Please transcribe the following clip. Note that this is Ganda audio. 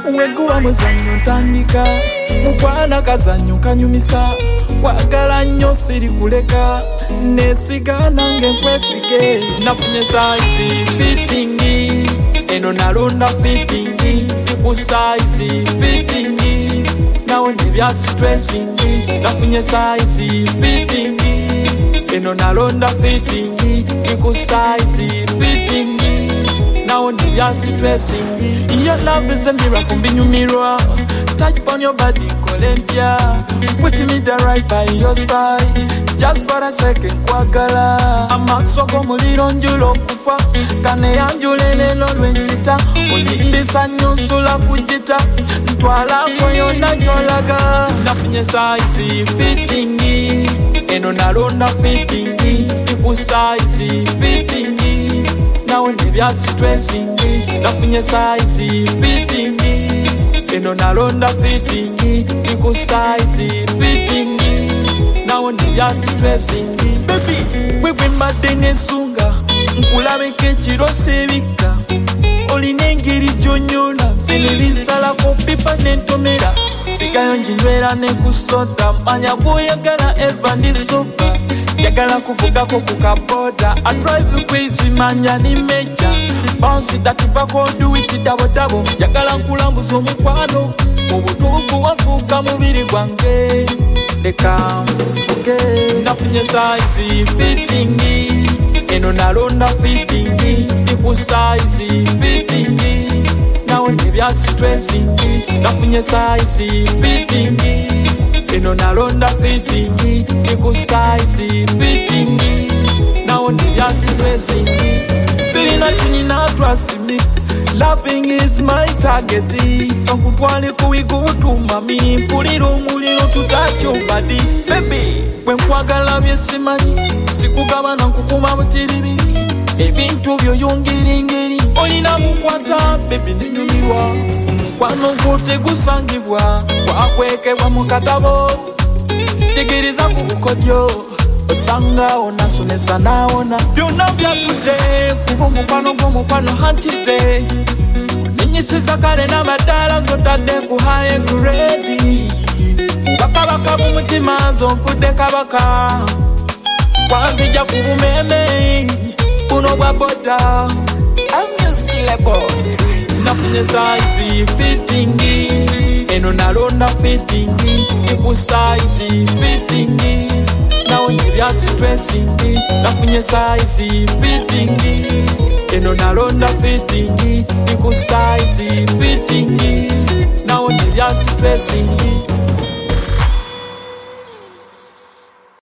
weguwa muzanyo ntandika mukwana kazanyo kanyumisa kwagala nnyo siri kuleka nesiga nange nkwesige nafunye saizi fitingi eno nalonda fitingi kusaizi fitingi nawe nebyasi stressingi nafunye saizi fitingi eno nalonda fitingi kusaizi fitingi now on the stressing. Your love is a miracle, binyumirwa. Touch on your body, Colentia. Putting me there right by your side. Just for a second, kwagala. Amasoko muliro njulo kufa. Kane anjulele lo lwenjita. Onyindisa nyusula kujita. Ntwala koyo na jolaga. Nafinye size fittingi. Eno nalonda fittingi. Size fittingi. Now nebyasi stressingi nafunye size fittingi eno nalonda fittingi niku size fittingi now nebyasi stressingi baby wewe madene sunga nkulabeke kiro sebika olinengeri jonyola sinibisala ko pipa nentomera figayo njinywera nekusota manya boyagala eva ndisopa yagala kuvugako kukaboda I drive you crazy manya ni meja bounce that vako do it double yagala nkulambuza omukwano obutuufu wafuuka mubiri gwange leka mvuge nafunye size fittingi eno nalonda fittingi niku size fittingi nawe nebyasi stressingi nafunye size fittingi eno nalonda fittingi niku size fittingi nawe nebyasi stressingi sirina chinina trust me loving is my target okutwale kuigutuma mi mpulira omuliro tutakyobadi baby bwenkwagala byesimanyi sikugaba nankukuma butiribiri ebintu byoyongeringeri olina mukwata baby nenyumirwa omukwano gutegusangibwa kwakwekebwa mu katabo tegeriza ku bukodyo osanga onasomesa naona byonna byatudde kuba omukwano gw'omukwano hantide ninyisiza kale n'amadaala nzotadde ku high grade bakabaka b'omutima nzonfudde kabaka kwanzija ku bumeme buno bwa boda nafunye size fittingi eno nalonda fittingi niku size fittingi nawe nebyasi stressingi nafunye size fittingi eno nalonda fittingi niku size fittingi nawe nebyasi stressingi